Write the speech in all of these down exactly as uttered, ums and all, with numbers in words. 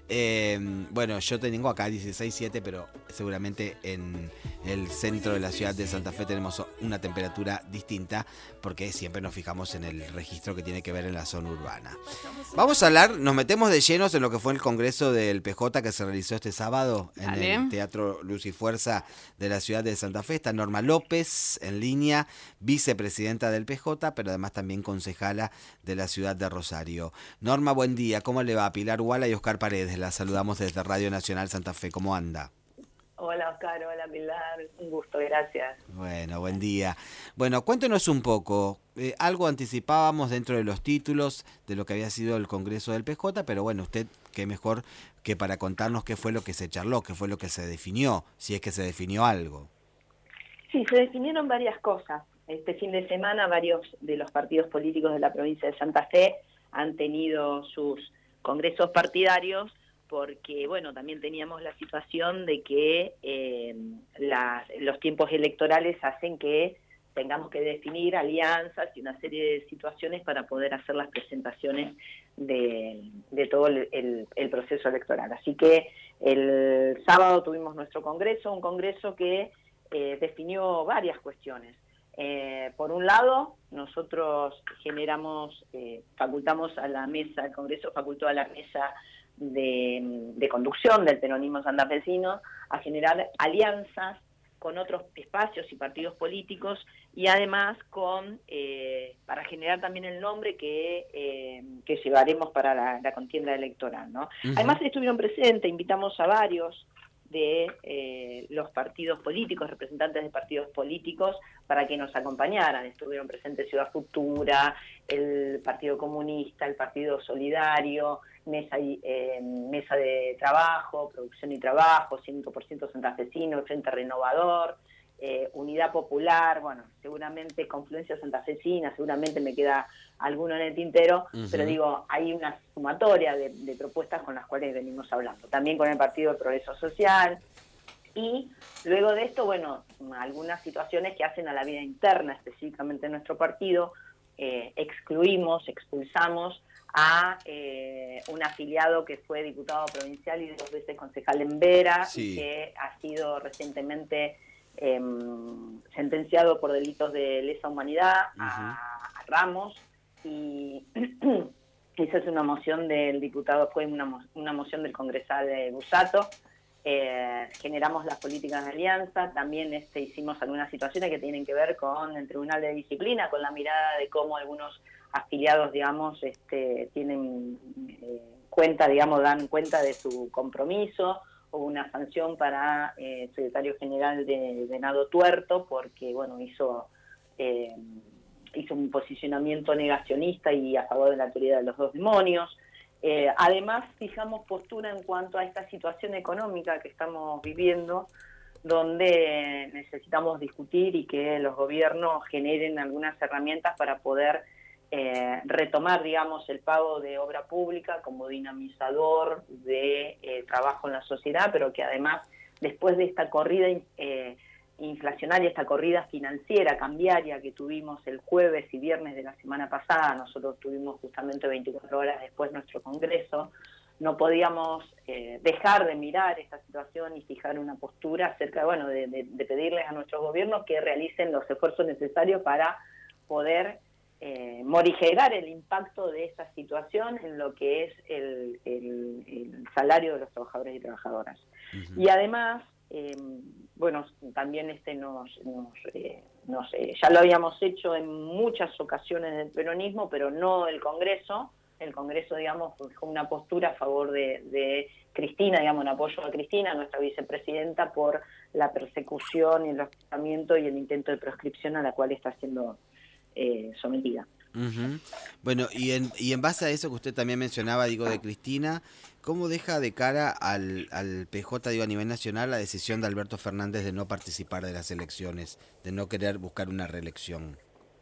Eh, bueno, yo tengo acá dieciséis siete, pero seguramente en el centro de la ciudad de Santa Fe tenemos una temperatura distinta porque siempre nos fijamos en el registro que tiene que ver en la zona urbana. Vamos a hablar, nos metemos de llenos en lo que fue el congreso del P J que se realizó este sábado en Dale. el Teatro Luz y Fuerza de la ciudad de Santa Fe. Está Norma López en línea, vicepresidenta del P J, pero además también concejala de la ciudad de Rosario. Norma, buen día. ¿Cómo le va? Pilar Guala y Oscar Paredes. La saludamos desde Radio Nacional Santa Fe. ¿Cómo anda? Hola Oscar, hola Pilar, un gusto, gracias. Bueno, buen día. Bueno, cuéntenos un poco, eh, algo anticipábamos dentro de los títulos de lo que había sido el Congreso del P J, pero bueno, usted qué mejor que para contarnos qué fue lo que se charló, qué fue lo que se definió, si es que se definió algo. Sí, se definieron varias cosas. Este fin de semana varios de los partidos políticos de la provincia de Santa Fe han tenido sus congresos partidarios, porque bueno, también teníamos la situación de que eh, las, los tiempos electorales hacen que tengamos que definir alianzas y una serie de situaciones para poder hacer las presentaciones de, de todo el, el, el proceso electoral. Así que el sábado tuvimos nuestro congreso, un congreso que eh, definió varias cuestiones. Eh, por un lado, nosotros generamos, eh, facultamos a la mesa, el Congreso facultó a la mesa de, de conducción del peronismo santafesino a generar alianzas con otros espacios y partidos políticos y además con eh, para generar también el nombre que, eh, que llevaremos para la, la contienda electoral, ¿no? Uh-huh. Además estuvieron presentes, invitamos a varios de eh, los partidos políticos, representantes de partidos políticos, para que nos acompañaran. Estuvieron presentes Ciudad Futura, el Partido Comunista, el Partido Solidario, Mesa, y, eh, mesa de Trabajo, Producción y Trabajo, cien por ciento Santafesino, Frente Renovador, eh, Unidad Popular, bueno, seguramente Confluencia Santafesina, seguramente me queda alguno en el tintero, uh-huh. Pero digo, hay una sumatoria de, de propuestas con las cuales venimos hablando. También con el Partido de Progreso Social, y luego de esto, bueno, algunas situaciones que hacen a la vida interna, específicamente en nuestro partido, eh, excluimos, expulsamos a eh, un afiliado que fue diputado provincial y dos veces concejal en Vera, sí. Y que ha sido recientemente eh, sentenciado por delitos de lesa humanidad, uh-huh. a, a Ramos, y esa es una moción del diputado, fue una, una moción del congresal de Busato. Eh, generamos las políticas de alianza, también este, hicimos algunas situaciones que tienen que ver con el Tribunal de Disciplina, con la mirada de cómo algunos afiliados, digamos, este, tienen eh, cuenta, digamos, dan cuenta de su compromiso. Hubo una sanción para eh, el secretario general de Venado Tuerto, porque, bueno, hizo, eh, hizo un posicionamiento negacionista y a favor de la teoría de los dos demonios. Eh, además, fijamos postura en cuanto a esta situación económica que estamos viviendo, donde necesitamos discutir y que los gobiernos generen algunas herramientas para poder eh, retomar, digamos, el pago de obra pública como dinamizador de eh, trabajo en la sociedad, pero que además, después de esta corrida eh, inflacionaria, esta corrida financiera, cambiaria que tuvimos el jueves y viernes de la semana pasada, nosotros tuvimos justamente veinticuatro horas después nuestro congreso, no podíamos eh, dejar de mirar esta situación y fijar una postura acerca, bueno, de, de, de pedirles a nuestros gobiernos que realicen los esfuerzos necesarios para poder eh, morigerar el impacto de esta situación en lo que es el, el, el salario de los trabajadores y trabajadoras. Uh-huh. Y además, Eh, bueno, también este nos, nos, eh, nos eh, ya lo habíamos hecho en muchas ocasiones del peronismo, pero no el Congreso. El Congreso, digamos, fue una postura a favor de, de Cristina, digamos, en apoyo a Cristina, nuestra vicepresidenta, por la persecución y el hostigamiento y el intento de proscripción a la cual está siendo eh, sometida. Uh-huh. Bueno, y en, y en base a eso que usted también mencionaba, digo, de Cristina, ¿cómo deja de cara al, al P J, digo, a nivel nacional, la decisión de Alberto Fernández de no participar de las elecciones, de no querer buscar una reelección?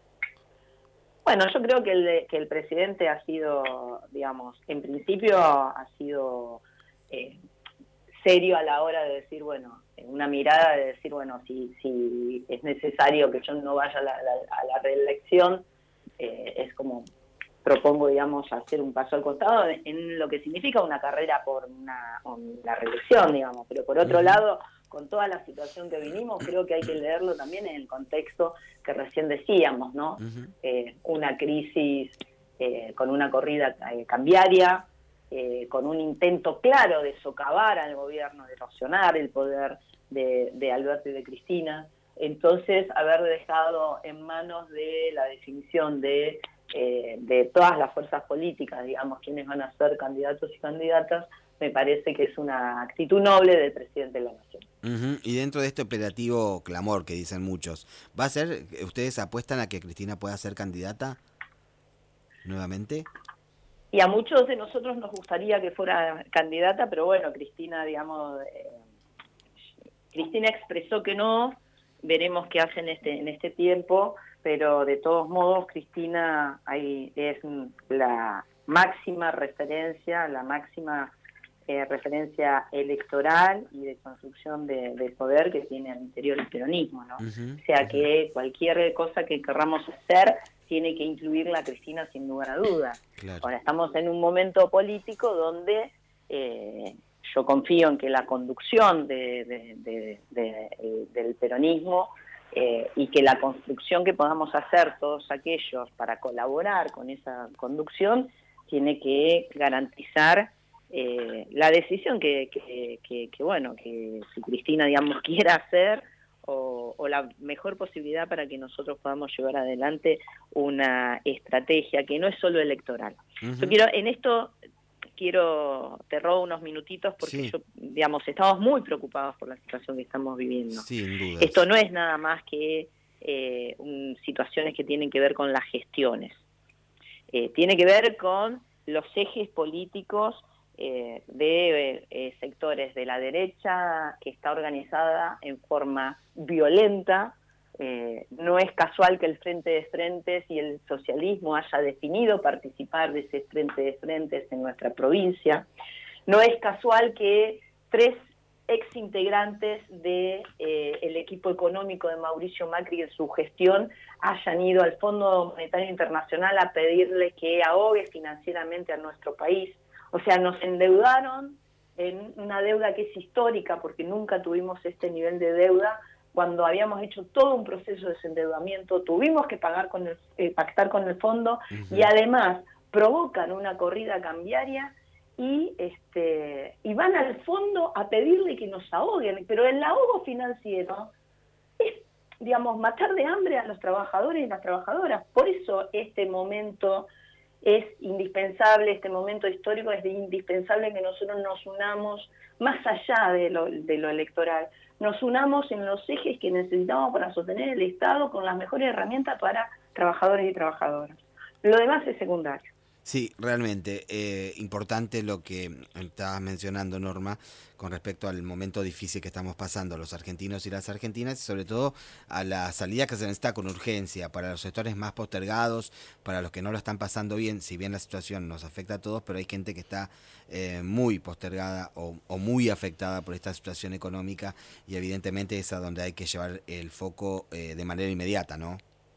Bueno, yo creo que el, que el presidente ha sido, digamos, en principio ha sido eh, serio a la hora de decir, bueno, una mirada de decir, bueno, si, si es necesario que yo no vaya a la, a la, a la reelección, eh, es como propongo, digamos, hacer un paso al costado en lo que significa una carrera por una, una reelección, digamos. Pero por otro uh-huh. lado, con toda la situación que vinimos, creo que hay que leerlo también en el contexto que recién decíamos, ¿no? Uh-huh. Eh, una crisis eh, con una corrida eh, cambiaria, eh, con un intento claro de socavar al gobierno, de erosionar el poder de, de Alberto y de Cristina. Entonces, haber dejado en manos de la definición de Eh, de todas las fuerzas políticas, digamos, quienes van a ser candidatos y candidatas, me parece que es una actitud noble del presidente de la Nación. Uh-huh. Y dentro de este operativo clamor que dicen muchos, ¿va a ser, ustedes apuestan a que Cristina pueda ser candidata nuevamente? Y a muchos de nosotros nos gustaría que fuera candidata, pero bueno, Cristina, digamos, eh, Cristina expresó que no, veremos qué hace en este, en este tiempo, pero de todos modos Cristina ahí es la máxima referencia, la máxima eh, referencia electoral y de construcción de, de poder que tiene al interior el peronismo, ¿no? Uh-huh, o sea uh-huh. que cualquier cosa que querramos hacer tiene que incluirla a Cristina sin lugar a dudas. Claro. Ahora estamos en un momento político donde eh, yo confío en que la conducción de, de, de, de, de, del peronismo Eh, y que la construcción que podamos hacer todos aquellos para colaborar con esa conducción tiene que garantizar eh, la decisión que, que, que, que, bueno, que si Cristina, digamos, quiera hacer o, o la mejor posibilidad para que nosotros podamos llevar adelante una estrategia que no es solo electoral. Uh-huh. Yo quiero, en esto... Quiero, te robo unos minutitos porque sí. yo, digamos, estamos muy preocupados por la situación que estamos viviendo. Sin duda. Esto no es nada más que eh, un, situaciones que tienen que ver con las gestiones. Eh, tiene que ver con los ejes políticos eh, de eh, sectores de la derecha que está organizada en forma violenta. Eh, no es casual que el Frente de Frentes y el socialismo haya definido participar de ese Frente de Frentes en nuestra provincia. No es casual que tres exintegrantes de eh, el equipo económico de Mauricio Macri en su gestión hayan ido al Fondo Monetario Internacional a pedirle que ahogue financieramente a nuestro país. O sea, nos endeudaron en una deuda que es histórica porque nunca tuvimos este nivel de deuda. Cuando habíamos hecho todo un proceso de desendeudamiento, tuvimos que pagar con el, eh, pactar con el fondo uh-huh. y además provocan una corrida cambiaria y este y van al fondo a pedirle que nos ahoguen, pero el ahogo financiero es, digamos, matar de hambre a los trabajadores y las trabajadoras. Por eso este momento es indispensable, este momento histórico es indispensable que nosotros nos unamos más allá de lo, de lo electoral. Nos unamos en los ejes que necesitamos para sostener el Estado con las mejores herramientas para trabajadores y trabajadoras. Lo demás es secundario. Sí, realmente eh, importante lo que estabas mencionando, Norma, con respecto al momento difícil que estamos pasando los argentinos y las argentinas, y sobre todo a la salida que se necesita con urgencia para los sectores más postergados, para los que no lo están pasando bien, si bien la situación nos afecta a todos, pero hay gente que está eh, muy postergada o, o muy afectada por esta situación económica y evidentemente es a donde hay que llevar el foco eh, de manera inmediata, ¿no?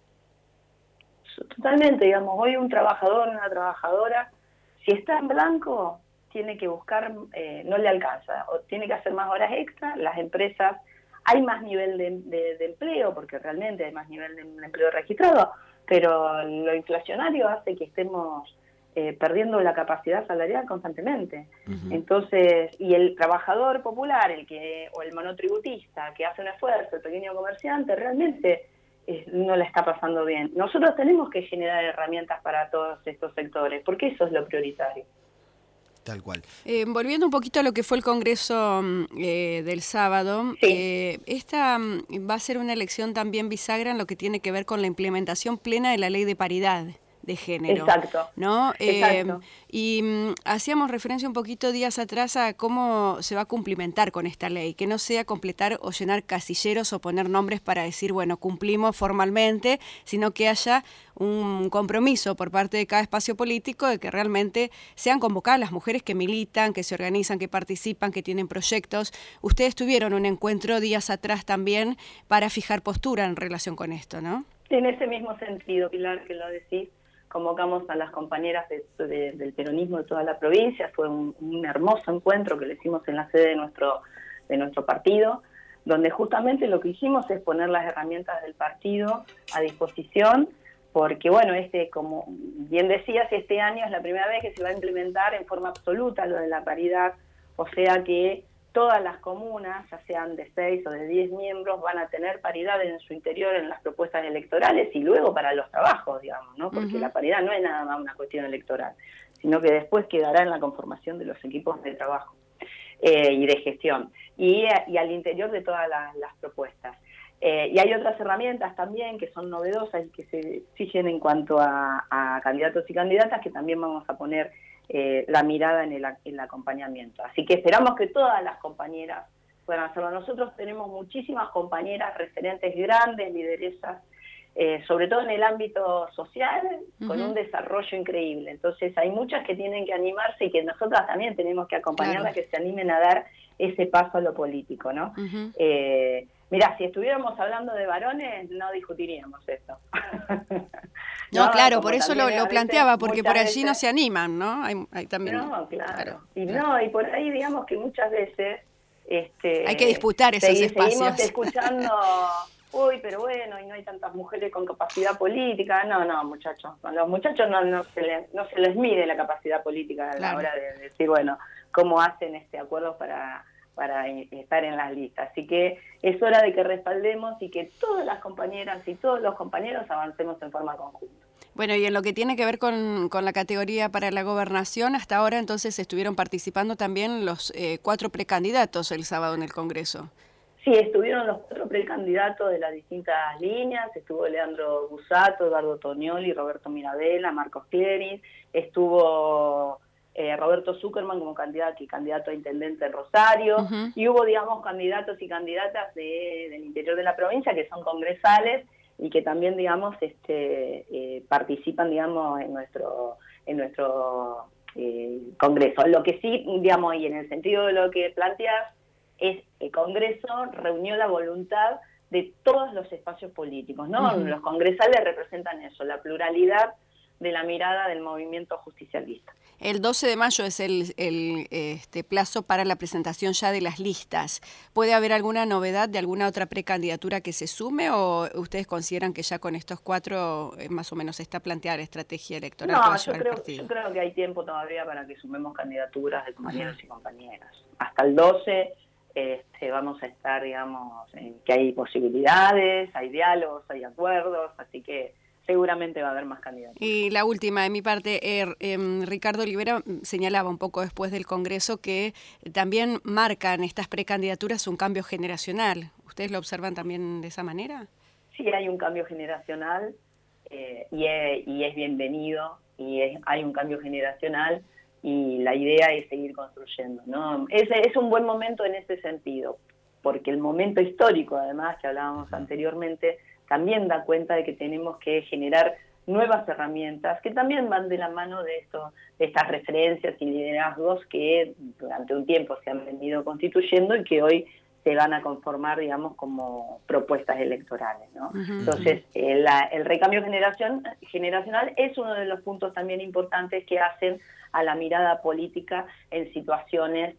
Totalmente, digamos, hoy un trabajador, una trabajadora, si está en blanco, tiene que buscar, eh, no le alcanza, o tiene que hacer más horas extra, las empresas, hay más nivel de, de, de empleo, porque realmente hay más nivel de, de empleo registrado, pero lo inflacionario hace que estemos eh, perdiendo la capacidad salarial constantemente. Uh-huh. Entonces, y el trabajador popular, el que o el monotributista, que hace un esfuerzo, el pequeño comerciante, realmente no la está pasando bien. Nosotros tenemos que generar herramientas para todos estos sectores, porque eso es lo prioritario. Tal cual. Eh, volviendo un poquito a lo que fue el Congreso eh, del sábado, sí. eh, esta va a ser una elección también bisagra en lo que tiene que ver con la implementación plena de la ley de paridad de género. Exacto. ¿No? Exacto. Eh, y um, hacíamos referencia un poquito días atrás a cómo se va a cumplimentar con esta ley, que no sea completar o llenar casilleros o poner nombres para decir, bueno, cumplimos formalmente, sino que haya un compromiso por parte de cada espacio político de que realmente sean convocadas las mujeres que militan, que se organizan, que participan, que tienen proyectos. Ustedes tuvieron un encuentro días atrás también para fijar postura en relación con esto, ¿no? En ese mismo sentido, Pilar, que lo decís, convocamos a las compañeras de, de, del peronismo de toda la provincia, fue un, un hermoso encuentro que le hicimos en la sede de nuestro, de nuestro partido, donde justamente lo que hicimos es poner las herramientas del partido a disposición, porque bueno, este, como bien decías, este año es la primera vez que se va a implementar en forma absoluta lo de la paridad, o sea que todas las comunas, ya sean de seis o de diez miembros, van a tener paridad en su interior en las propuestas electorales y luego para los trabajos, digamos, ¿no? Porque uh-huh. la paridad no es nada más una cuestión electoral, sino que después quedará en la conformación de los equipos de trabajo eh, y de gestión, y, y al interior de todas las, las propuestas. Eh, y hay otras herramientas también que son novedosas y que se exigen en cuanto a, a candidatos y candidatas que también vamos a poner Eh, la mirada en el, el acompañamiento. Así que esperamos que todas las compañeras puedan hacerlo. Nosotros tenemos muchísimas compañeras referentes grandes, lideresas, eh, sobre todo en el ámbito social, uh-huh. con un desarrollo increíble. Entonces hay muchas que tienen que animarse y que nosotras también tenemos que acompañarlas, claro. que se animen a dar ese paso a lo político, ¿no? Uh-huh. Eh, mirá, si estuviéramos hablando de varones, no discutiríamos esto. No, no, claro, por eso lo, lo planteaba, porque por allí veces, no se animan, ¿no? Hay, hay también. No, claro. claro y claro. no, y por ahí digamos que muchas veces este, hay que disputar esos segui, espacios. Seguimos escuchando, uy, pero bueno, y no hay tantas mujeres con capacidad política. No, no, muchachos, a los muchachos no, no, se les, no se les mide la capacidad política a la claro. hora de decir, bueno, cómo hacen este acuerdo para para estar en las listas. Así que es hora de que respaldemos y que todas las compañeras y todos los compañeros avancemos en forma conjunta. Bueno, y en lo que tiene que ver con, con la categoría para la gobernación, hasta ahora entonces estuvieron participando también los eh, cuatro precandidatos el sábado en el Congreso. Sí, estuvieron los cuatro precandidatos de las distintas líneas, estuvo Leandro Busato, Eduardo Tonioli, Roberto Mirabella, Marcos Cleris, estuvo Eh, Roberto Zuckerman como candidato y candidato a intendente en Rosario, uh-huh. y hubo, digamos, candidatos y candidatas de, del interior de la provincia que son congresales y que también, digamos, este, eh, participan, digamos, en nuestro en nuestro eh, Congreso. Lo que sí, digamos, y en el sentido de lo que planteas, es que el Congreso reunió la voluntad de todos los espacios políticos, ¿no? Uh-huh. Los congresales representan eso, la pluralidad de la mirada del movimiento justicialista. El doce de mayo es el, el este, plazo para la presentación ya de las listas. ¿Puede haber alguna novedad de alguna otra precandidatura que se sume o ustedes consideran que ya con estos cuatro eh, más o menos está planteada la estrategia electoral? No, que va a yo, llevar creo, el partido? yo creo que hay tiempo todavía para que sumemos candidaturas de compañeros uh-huh. y compañeras. Hasta el doce este, vamos a estar, digamos, en que hay posibilidades, hay diálogos, hay acuerdos, así que seguramente va a haber más candidatos. Y la última de mi parte, eh, eh, Ricardo Olivera señalaba un poco después del Congreso que también marcan estas precandidaturas un cambio generacional. ¿Ustedes lo observan también de esa manera? Sí, hay un cambio generacional eh, y, es, y es bienvenido, y es, hay un cambio generacional y la idea es seguir construyendo, ¿no? Es, es un buen momento en ese sentido, porque el momento histórico, además, que hablábamos anteriormente, también da cuenta de que tenemos que generar nuevas herramientas que también van de la mano de esto, de estas referencias y liderazgos que durante un tiempo se han venido constituyendo y que hoy se van a conformar, digamos, como propuestas electorales, ¿no? Uh-huh. Entonces, eh, la, el recambio generación, generacional es uno de los puntos también importantes que hacen a la mirada política en situaciones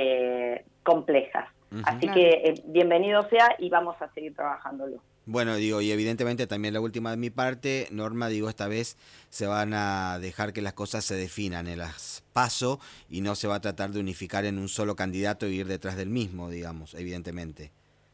eh, complejas. Uh-huh. Así claro. que eh, bienvenido sea y vamos a seguir trabajándolo. Bueno, digo, y evidentemente también la última de mi parte, Norma, digo, esta vez se van a dejar que las cosas se definan en las PASO y no se va a tratar de unificar en un solo candidato y ir detrás del mismo, digamos, evidentemente.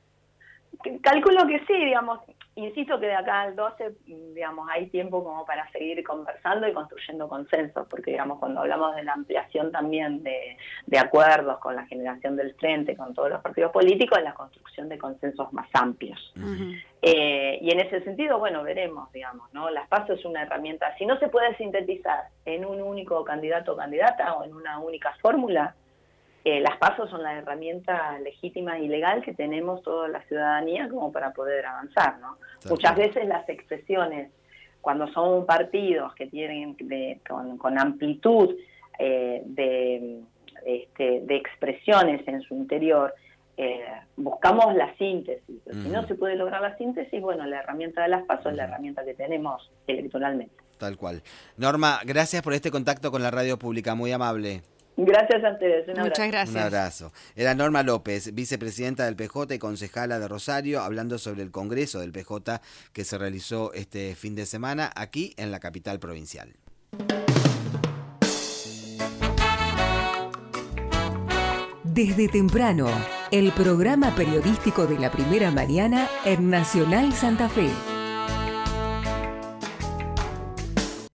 Calculo que sí, digamos, insisto que de acá al doce, digamos, hay tiempo como para seguir conversando y construyendo consensos, porque, digamos, cuando hablamos de la ampliación también de, de acuerdos con la generación del frente, con todos los partidos políticos, es la construcción de consensos más amplios. Uh-huh. Eh, y en ese sentido, bueno, veremos, digamos, ¿no? Las PASO es una herramienta, si no se puede sintetizar en un único candidato o candidata o en una única fórmula, Eh, las PASO son la herramienta legítima y legal que tenemos toda la ciudadanía como para poder avanzar, ¿no? Sí. Muchas veces las expresiones, cuando son partidos que tienen de, con, con amplitud eh, de, este, de expresiones en su interior, eh, buscamos la síntesis. Pero uh-huh. si no se puede lograr la síntesis, bueno, la herramienta de las PASO uh-huh. es la herramienta que tenemos electoralmente. Tal cual. Norma, gracias por este contacto con la radio pública, muy amable. Gracias a ustedes. Un Muchas abrazo. gracias. Un abrazo. Era Norma López, vicepresidenta del P J y concejala de Rosario, hablando sobre el Congreso del P J que se realizó este fin de semana aquí en la capital provincial. Desde temprano, el programa periodístico de la primera mañana en Nacional Santa Fe.